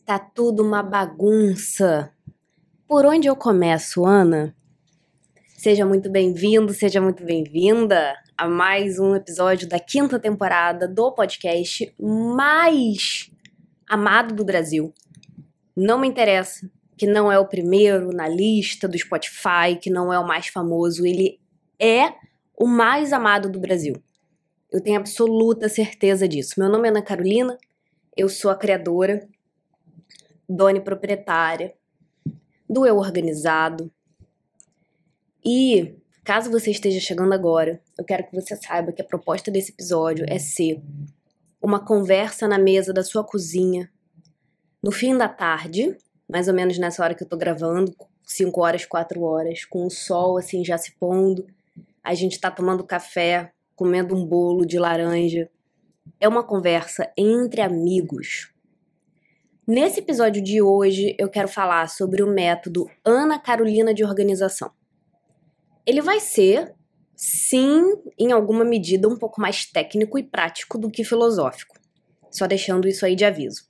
Tá tudo uma bagunça. Por onde eu começo, Ana? Seja muito bem-vindo, seja muito bem-vinda a mais um episódio da 5ª temporada do podcast mais amado do Brasil. Não me interessa que não é o primeiro na lista do Spotify, que não é o mais famoso, ele é o mais amado do Brasil. Eu tenho absoluta certeza disso. Meu nome é Ana Carolina, eu sou a criadora, dona e proprietária do Eu Organizado. E, caso você esteja chegando agora, eu quero que você saiba que a proposta desse episódio é ser uma conversa na mesa da sua cozinha, no fim da tarde, mais ou menos nessa hora que eu tô gravando, 5 horas, 4 horas, com o sol assim já se pondo, a gente tá tomando café, comendo um bolo de laranja. É uma conversa entre amigos. Nesse episódio de hoje, eu quero falar sobre o método Ana Carolina de organização. Ele vai ser, sim, em alguma medida, um pouco mais técnico e prático do que filosófico. Só deixando isso aí de aviso.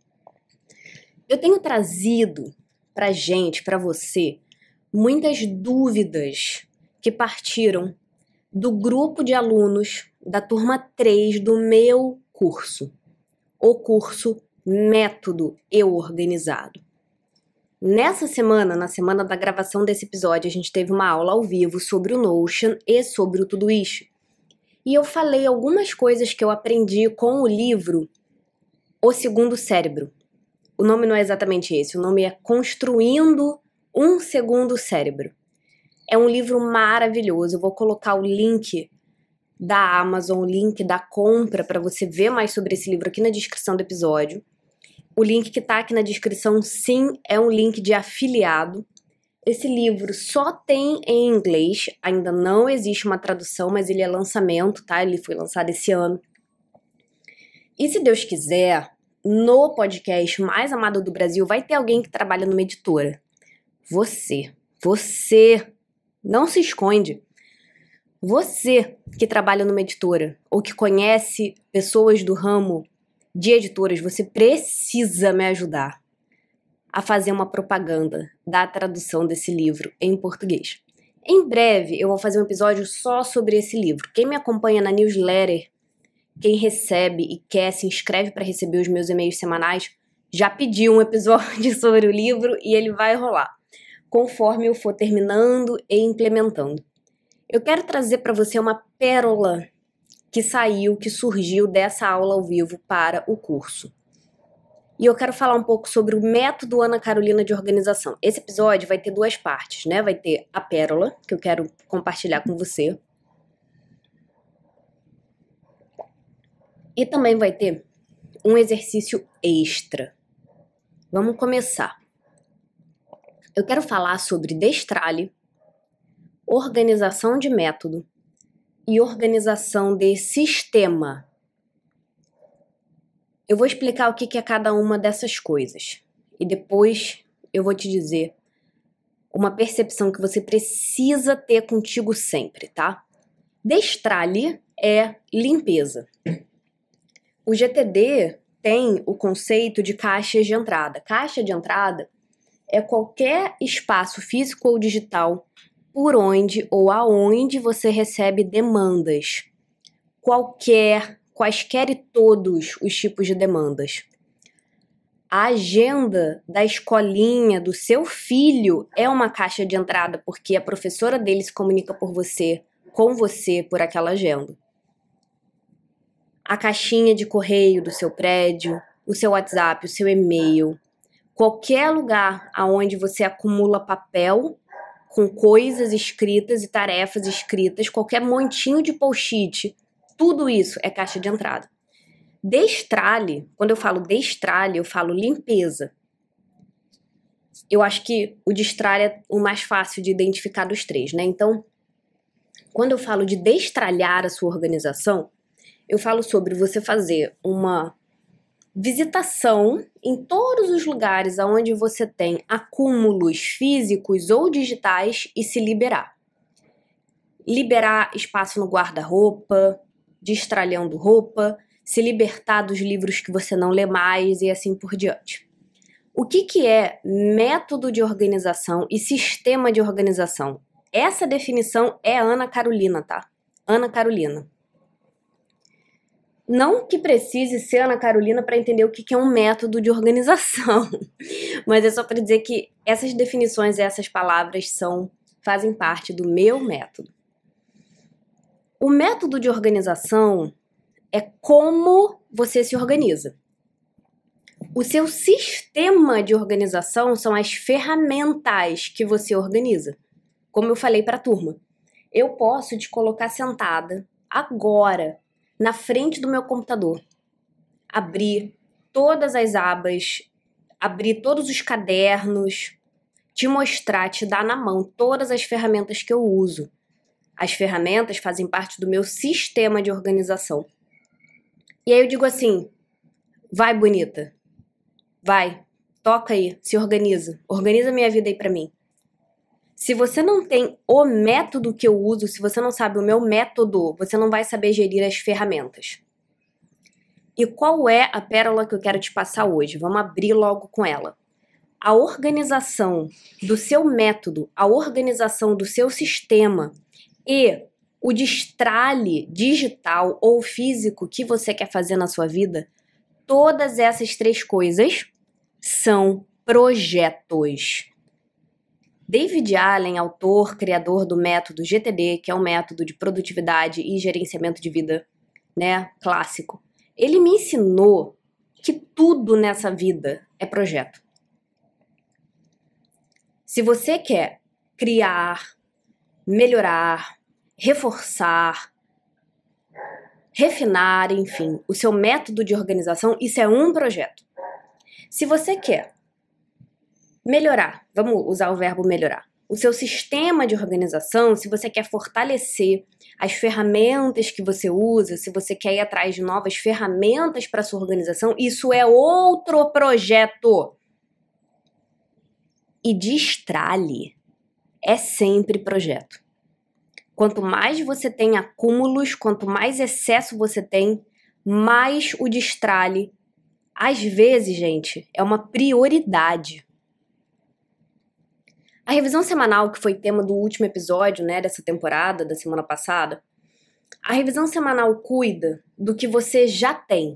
Eu tenho trazido pra gente, pra você, muitas dúvidas que partiram do grupo de alunos da turma 3 do meu curso. O curso Método Eu Organizado. Nessa semana, na semana da gravação desse episódio, a gente teve uma aula ao vivo sobre o Notion e sobre o Todoist. E eu falei algumas coisas que eu aprendi com o livro O Segundo Cérebro. O nome não é exatamente esse, o nome é Construindo um Segundo Cérebro. É um livro maravilhoso, eu vou colocar o link da Amazon, o link da compra para você ver mais sobre esse livro aqui na descrição do episódio. O link que tá aqui na descrição, sim, é um link de afiliado. Esse livro só tem em inglês, ainda não existe uma tradução, mas ele é lançamento, tá? Ele foi lançado esse ano. E se Deus quiser, no podcast mais amado do Brasil, vai ter alguém que trabalha numa editora. Você não se esconde. Você que trabalha numa editora ou que conhece pessoas do ramo de editoras, você precisa me ajudar a fazer uma propaganda da tradução desse livro em português. Em breve eu vou fazer um episódio só sobre esse livro. Quem me acompanha na newsletter, quem recebe e quer, se inscreve para receber os meus e-mails semanais, já pediu um episódio sobre o livro e ele vai rolar, conforme eu for terminando e implementando. Eu quero trazer para você uma pérola que surgiu dessa aula ao vivo para o curso. E eu quero falar um pouco sobre o método Ana Carolina de organização. Esse episódio vai ter 2 partes, né? Vai ter a pérola, que eu quero compartilhar com você. E também vai ter um exercício extra. Vamos começar. Eu quero falar sobre destralhe, organização de método e organização de sistema. Eu vou explicar o que é cada uma dessas coisas. E depois eu vou te dizer uma percepção que você precisa ter contigo sempre, tá? Destralhe é limpeza. O GTD tem o conceito de caixas de entrada. Caixa de entrada é qualquer espaço físico ou digital por onde ou aonde você recebe demandas. Quaisquer e todos os tipos de demandas. A agenda da escolinha do seu filho é uma caixa de entrada, porque a professora dele se comunica com você por aquela agenda. A caixinha de correio do seu prédio, o seu WhatsApp, o seu e-mail, qualquer lugar aonde você acumula papel com coisas escritas e tarefas escritas, qualquer montinho de post-it, tudo isso é caixa de entrada. Destralhe, quando eu falo destralhe, eu falo limpeza. Eu acho que o destralhe é o mais fácil de identificar dos 3, né? Então, quando eu falo de destralhar a sua organização, eu falo sobre você fazer uma visitação em todos os lugares onde você tem acúmulos físicos ou digitais e se liberar. Liberar espaço no guarda-roupa, destralhando roupa, se libertar dos livros que você não lê mais e assim por diante. O que é método de organização e sistema de organização? Essa definição é Ana Carolina, tá? Ana Carolina. Não que precise ser Ana Carolina para entender o que é um método de organização, mas é só para dizer que essas definições e essas palavras fazem parte do meu método. O método de organização é como você se organiza. O seu sistema de organização são as ferramentas que você organiza. Como eu falei para a turma, eu posso te colocar sentada agora na frente do meu computador, abrir todas as abas, abrir todos os cadernos, te mostrar, te dar na mão todas as ferramentas que eu uso. As ferramentas fazem parte do meu sistema de organização. E aí eu digo assim, vai bonita, vai, toca aí, se organiza minha vida aí pra mim. Se você não tem o método que eu uso, se você não sabe o meu método, você não vai saber gerir as ferramentas. E qual é a pérola que eu quero te passar hoje? Vamos abrir logo com ela. A organização do seu método, a organização do seu sistema e o destralhe digital ou físico que você quer fazer na sua vida, todas essas três coisas são projetos. David Allen, autor, criador do método GTD, que é um método de produtividade e gerenciamento de vida, né, clássico, ele me ensinou que tudo nessa vida é projeto. Se você quer criar, melhorar, reforçar, refinar, enfim, o seu método de organização, isso é um projeto. Se você quer melhorar, vamos usar o verbo melhorar, o seu sistema de organização, se você quer fortalecer as ferramentas que você usa, se você quer ir atrás de novas ferramentas para sua organização, isso é outro projeto. E destralhe é sempre projeto. Quanto mais você tem acúmulos, quanto mais excesso você tem, mais o destralhe, às vezes, gente, é uma prioridade. A revisão semanal, que foi tema do último episódio, né, dessa temporada, da semana passada, a revisão semanal cuida do que você já tem.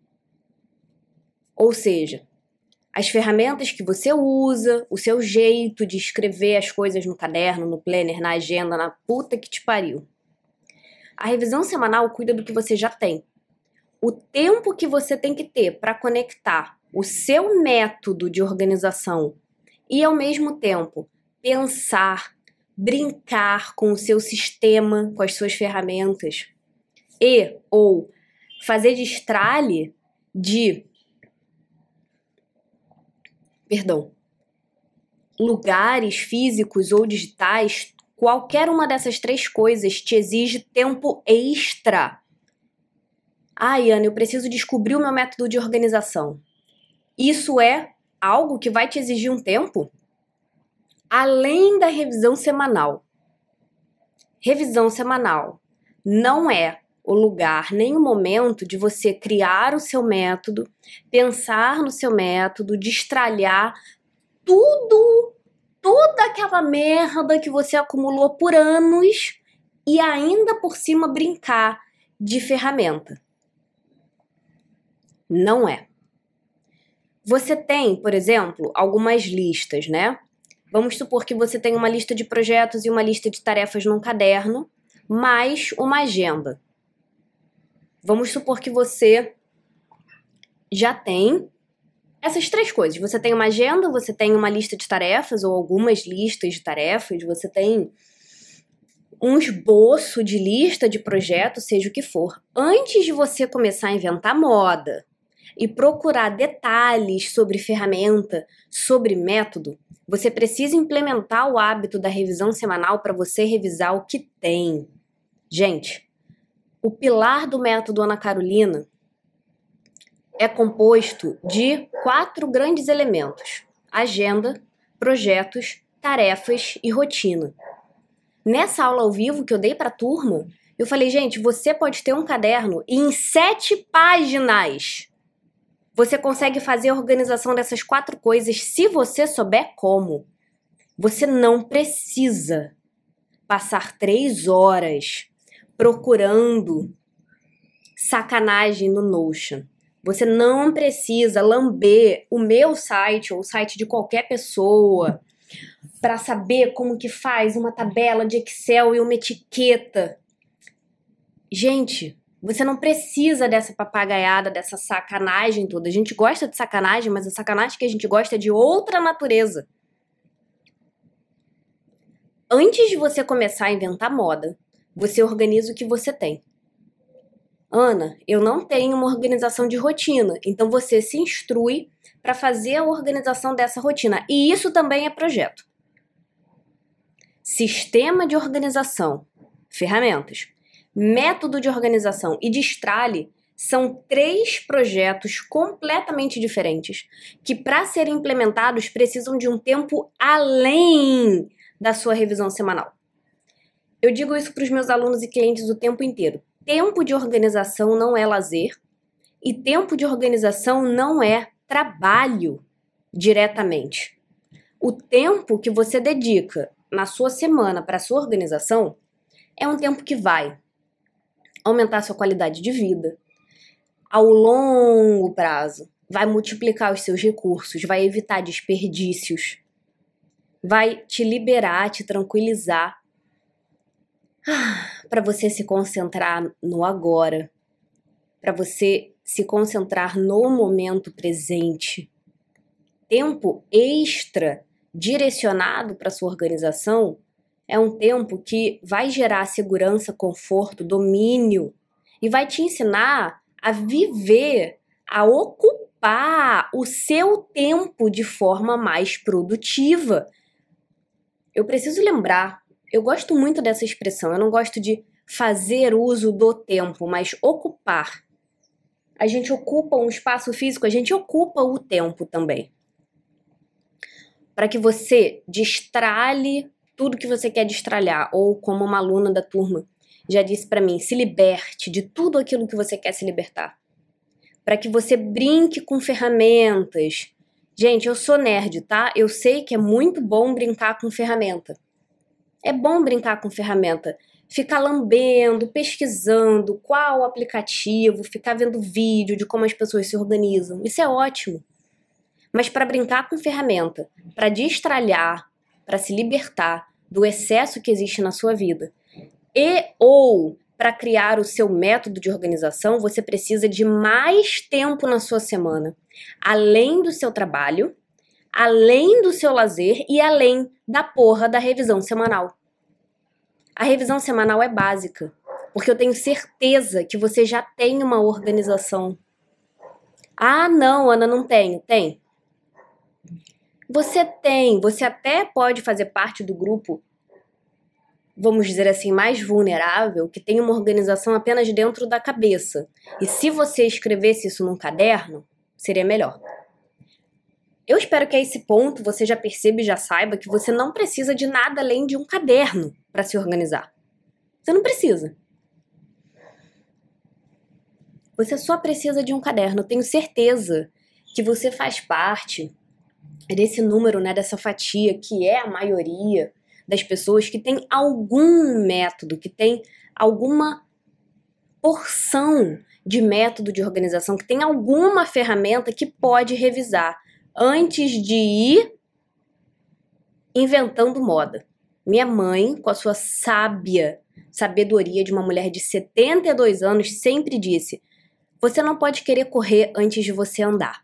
Ou seja, as ferramentas que você usa, o seu jeito de escrever as coisas no caderno, no planner, na agenda, na puta que te pariu. A revisão semanal cuida do que você já tem. O tempo que você tem que ter para conectar o seu método de organização e, ao mesmo tempo, pensar, brincar com o seu sistema, com as suas ferramentas e ou fazer destralhe de lugares físicos ou digitais, qualquer uma dessas três coisas te exige tempo extra. Ai, Ana, eu preciso descobrir o meu método de organização. Isso é algo que vai te exigir um tempo? Além da revisão semanal. Revisão semanal não é o lugar nem o momento de você criar o seu método, pensar no seu método, destralhar toda aquela merda que você acumulou por anos e ainda por cima brincar de ferramenta. Não é. Você tem, por exemplo, algumas listas, né? Vamos supor que você tem uma lista de projetos e uma lista de tarefas num caderno, mais uma agenda. Vamos supor que você já tem essas três coisas. Você tem uma agenda, você tem uma lista de tarefas ou algumas listas de tarefas, você tem um esboço de lista de projetos, seja o que for. Antes de você começar a inventar moda e procurar detalhes sobre ferramenta, sobre método, você precisa implementar o hábito da revisão semanal para você revisar o que tem. Gente, o pilar do método Ana Carolina é composto de 4 grandes elementos: agenda, projetos, tarefas e rotina. Nessa aula ao vivo que eu dei para a turma, eu falei, gente, você pode ter um caderno e em 7 páginas Você consegue fazer a organização dessas 4 coisas se você souber como. Você não precisa passar 3 horas procurando sacanagem no Notion. Você não precisa lamber o meu site ou o site de qualquer pessoa para saber como que faz uma tabela de Excel e uma etiqueta. Gente, você não precisa dessa papagaiada, dessa sacanagem toda. A gente gosta de sacanagem, mas a sacanagem que a gente gosta é de outra natureza. Antes de você começar a inventar moda, você organiza o que você tem. Ana, eu não tenho uma organização de rotina, então você se instrui para fazer a organização dessa rotina. E isso também é projeto. Sistema de organização, ferramentas, método de organização e destralhe são 3 projetos completamente diferentes que, para serem implementados, precisam de um tempo além da sua revisão semanal. Eu digo isso para os meus alunos e clientes o tempo inteiro. Tempo de organização não é lazer e tempo de organização não é trabalho diretamente. O tempo que você dedica na sua semana para a sua organização é um tempo que vai aumentar a sua qualidade de vida ao longo prazo, vai multiplicar os seus recursos, vai evitar desperdícios, vai te liberar, te tranquilizar, para você se concentrar no agora, para você se concentrar no momento presente. Tempo extra direcionado para sua organização é um tempo que vai gerar segurança, conforto, domínio e vai te ensinar a viver, a ocupar o seu tempo de forma mais produtiva. Eu preciso lembrar, eu gosto muito dessa expressão, eu não gosto de fazer uso do tempo, mas ocupar. A gente ocupa um espaço físico, a gente ocupa o tempo também. Para que você destralhe tudo que você quer destralhar, ou como uma aluna da turma já disse para mim, se liberte de tudo aquilo que você quer se libertar. Para que você brinque com ferramentas. Gente, eu sou nerd, tá? Eu sei que é muito bom brincar com ferramenta. É bom brincar com ferramenta. Ficar lambendo, pesquisando qual aplicativo, ficar vendo vídeo de como as pessoas se organizam. Isso é ótimo. Mas para brincar com ferramenta, para destralhar, para se libertar do excesso que existe na sua vida ou para criar o seu método de organização, você precisa de mais tempo na sua semana, além do seu trabalho, além do seu lazer e além da porra da revisão semanal. A revisão semanal é básica, porque eu tenho certeza que você já tem uma organização. Ah, não, Ana, não tenho. Tem. Você tem, você até pode fazer parte do grupo, vamos dizer assim, mais vulnerável, que tem uma organização apenas dentro da cabeça. E se você escrevesse isso num caderno, seria melhor. Eu espero que a esse ponto você já perceba e já saiba que você não precisa de nada além de um caderno para se organizar. Você não precisa. Você só precisa de um caderno. Eu tenho certeza que você faz parte desse número, né, dessa fatia, que é a maioria das pessoas que tem algum método, que tem alguma porção de método de organização, que tem alguma ferramenta que pode revisar antes de ir inventando moda. Minha mãe, com a sua sábia sabedoria de uma mulher de 72 anos, sempre disse: você não pode querer correr antes de você andar.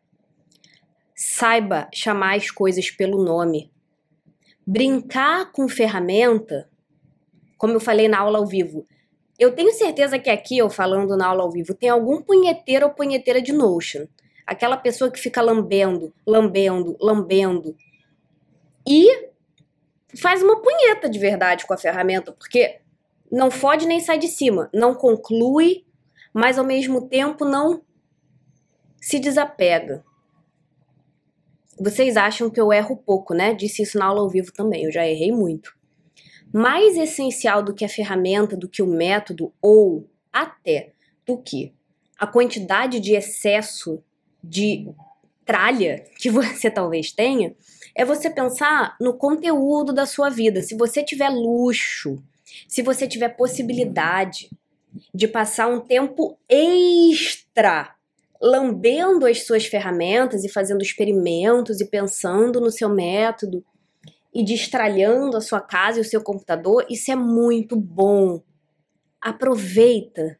Saiba chamar as coisas pelo nome. Brincar com ferramenta, como eu falei na aula ao vivo, eu tenho certeza que aqui, eu falando na aula ao vivo, tem algum punheteiro ou punheteira de Notion. Aquela pessoa que fica lambendo e faz uma punheta de verdade com a ferramenta, porque não fode nem sai de cima, não conclui, mas ao mesmo tempo não se desapega. Vocês acham que eu erro pouco, né? Disse isso na aula ao vivo também, eu já errei muito. Mais essencial do que a ferramenta, do que o método ou até do que a quantidade de excesso de tralha que você talvez tenha, é você pensar no conteúdo da sua vida. Se você tiver luxo, se você tiver possibilidade de passar um tempo extra lambendo as suas ferramentas e fazendo experimentos e pensando no seu método e destralhando a sua casa e o seu computador, isso é muito bom. Aproveita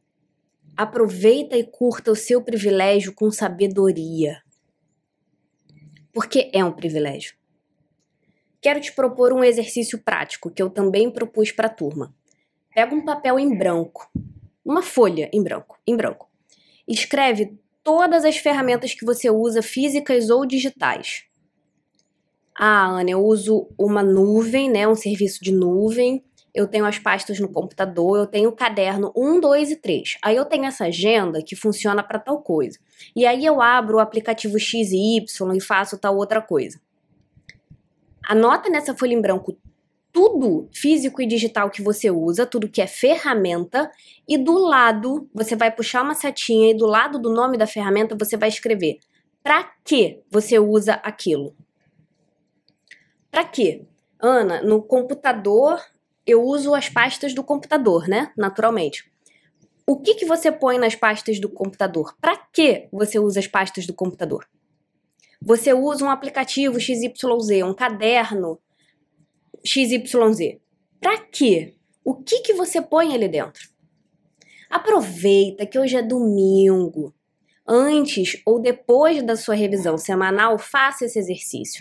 e curta o seu privilégio com sabedoria. Porque é um privilégio. Quero te propor um exercício prático que eu também propus para a turma. Pega um papel em branco, uma folha em branco. Escreve todas as ferramentas que você usa, físicas ou digitais. Ah, Ana, eu uso uma nuvem, né, um serviço de nuvem. Eu tenho as pastas no computador, eu tenho o caderno 1, 2 e 3. Aí eu tenho essa agenda que funciona para tal coisa. E aí eu abro o aplicativo X e Y e faço tal outra coisa. Anota nessa folha em branco tudo físico e digital que você usa, tudo que é ferramenta, e do lado, você vai puxar uma setinha e do lado do nome da ferramenta você vai escrever para que você usa aquilo. Para quê? Ana, no computador eu uso as pastas do computador, né? Naturalmente. O que você põe nas pastas do computador? Para que você usa as pastas do computador? Você usa um aplicativo XYZ, um caderno XYZ. Para quê? O que você põe ali dentro? Aproveita que hoje é domingo. Antes ou depois da sua revisão semanal, faça esse exercício.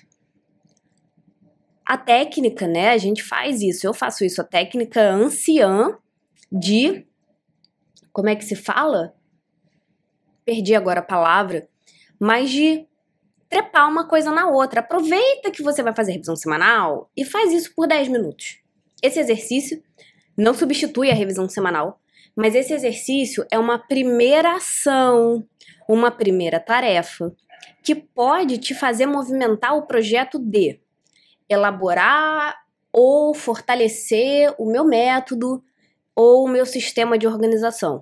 A técnica, né? A gente faz isso, eu faço isso. A técnica anciã de... Como é que se fala? Perdi agora a palavra. Mas de trepar uma coisa na outra. Aproveita que você vai fazer revisão semanal e faz isso por 10 minutos. Esse exercício não substitui a revisão semanal, mas esse exercício é uma primeira ação, uma primeira tarefa que pode te fazer movimentar o projeto de elaborar ou fortalecer o meu método ou o meu sistema de organização.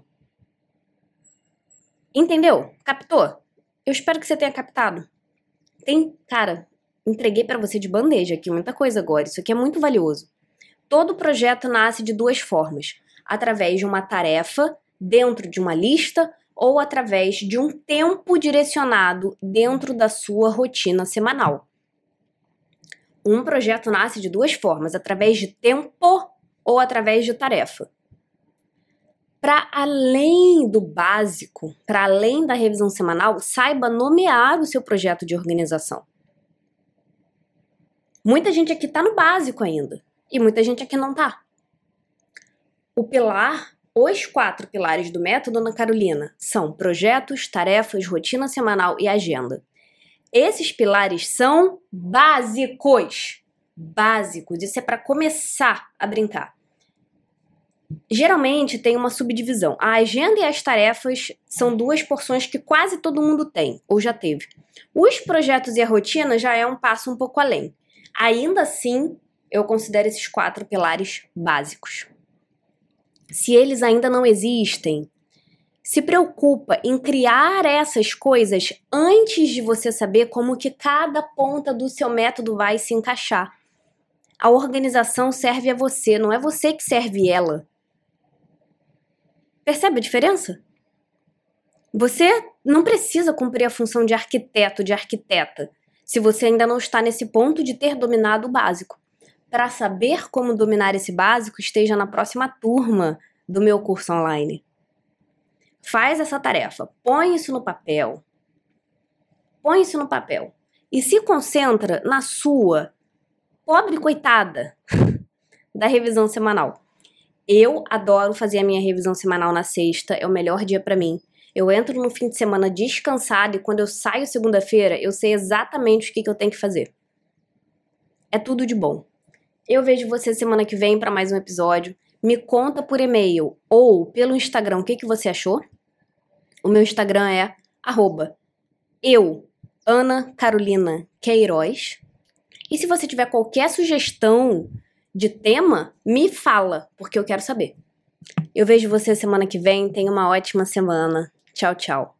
Entendeu? Captou? Eu espero que você tenha captado. Cara, entreguei para você de bandeja aqui muita coisa agora. Isso aqui é muito valioso. Todo projeto nasce de duas formas. Através de uma tarefa dentro de uma lista ou através de um tempo direcionado dentro da sua rotina semanal. Um projeto nasce de duas formas, através de tempo ou através de tarefa. Para além do básico, para além da revisão semanal, saiba nomear o seu projeto de organização. Muita gente aqui está no básico ainda, e muita gente aqui não está. Os 4 pilares do método Ana Carolina são projetos, tarefas, rotina semanal e agenda. Esses pilares são básicos. Básicos, isso é para começar a brincar. Geralmente tem uma subdivisão. A agenda e as tarefas são 2 porções que quase todo mundo tem, ou já teve. Os projetos e a rotina já é um passo um pouco além. Ainda assim, eu considero esses 4 pilares básicos. Se eles ainda não existem, se preocupa em criar essas coisas antes de você saber como que cada ponta do seu método vai se encaixar. A organização serve a você, não é você que serve ela. Percebe a diferença? Você não precisa cumprir a função de arquiteto, de arquiteta, se você ainda não está nesse ponto de ter dominado o básico. Para saber como dominar esse básico, esteja na próxima turma do meu curso online. Faz essa tarefa, põe isso no papel. E se concentra na sua pobre coitada da revisão semanal. Eu adoro fazer a minha revisão semanal na sexta, é o melhor dia pra mim. Eu entro no fim de semana descansada e quando eu saio segunda-feira, eu sei exatamente o que eu tenho que fazer. É tudo de bom. Eu vejo você semana que vem para mais um episódio. Me conta por e-mail ou pelo Instagram o que você achou. O meu Instagram é @Ana_Carolina_Queiroz. E se você tiver qualquer sugestão de tema, me fala, porque eu quero saber. Eu vejo você semana que vem. Tenha uma ótima semana. Tchau, tchau.